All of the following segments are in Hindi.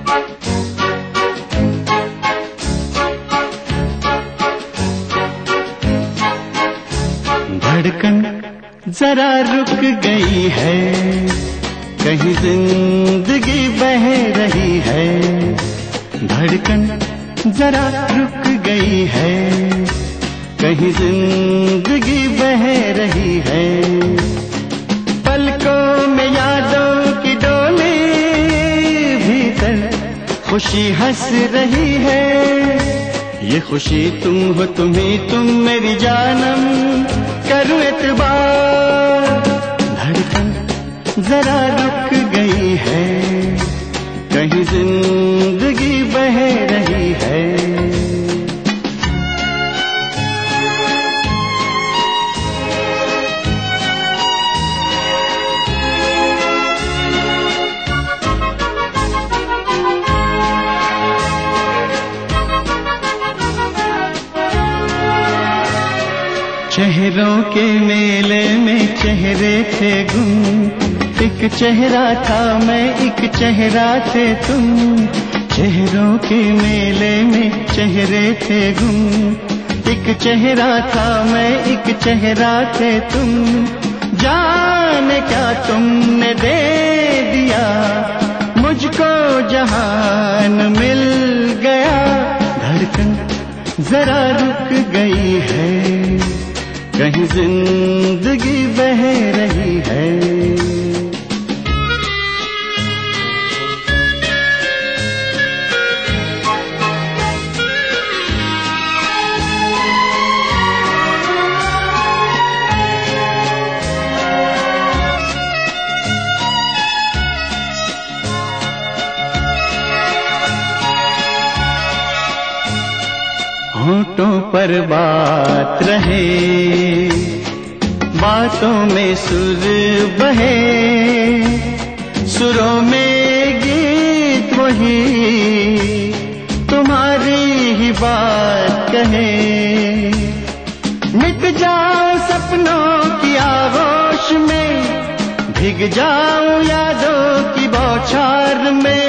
धड़कन जरा रुक गई है, कहीं जिंदगी बह रही है। धड़कन जरा रुक गई है, कहीं जिंदगी बह रही है। पलकों में यादों की डोली, भीतर खुशी हंस रही है। ये खुशी तुम हो, तुम ही तुम मेरी जानम, करूं एतबार। धड़कन जरा रुक गई है, कहीं जिंदगी बह रही है। चेहरों के मेले में चेहरे थे गुम, एक चेहरा था मैं, एक चेहरा थे तुम। चेहरों के मेले में चेहरे थे गुम, एक चेहरा था मैं, एक चेहरा थे तुम। जाने क्या तुमने दे दिया मुझको, जहान मिल गया। धड़कन जरा रुक गई है, कहीं जिंदगी बह रही है। होठों पर बात रहे, बातों में सुर बहे, सुरों में गीत वही तुम्हारी ही बात कहे। मिट जाऊं सपनों की आगोश में, भीग जाऊं यादों की बौछार में।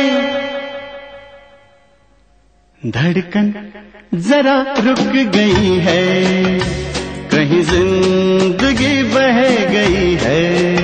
धड़कन जरा रुक गई है, कहीं जिंदगी बह गई है।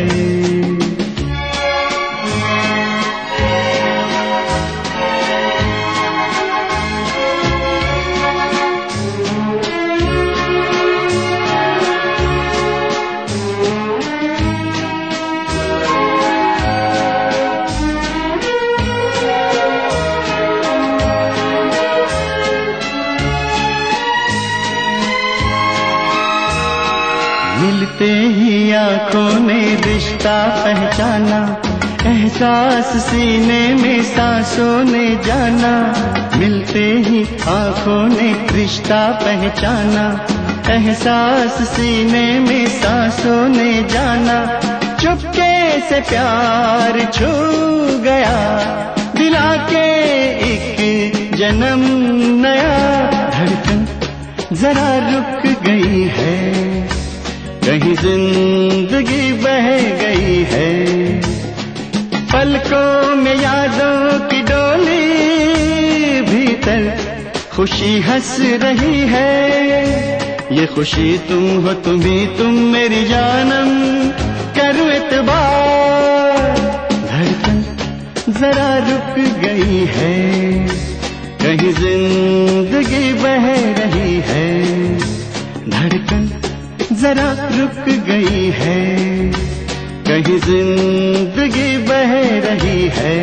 मिलते ही आंखों ने रिश्ता पहचाना, एहसास सीने में सांसों ने जाना। मिलते ही आंखों ने रिश्ता पहचाना, एहसास सीने में सांसों ने जाना। चुपके से प्यार छू गया, दिला के एक जन्म नया। धड़कन जरा रुक गई है, कहीं जिंदगी बह गई है। पलकों में यादों की डोली, भीतर खुशी हंस रही है। ये खुशी तुम हो, तुम ही तुम मेरी जानम, करूं एतबार। धड़कन जरा रुक गई है, कहीं जिंदगी बह रही है। धड़कन जरा रुक गई है, कहीं जिंदगी बह रही है।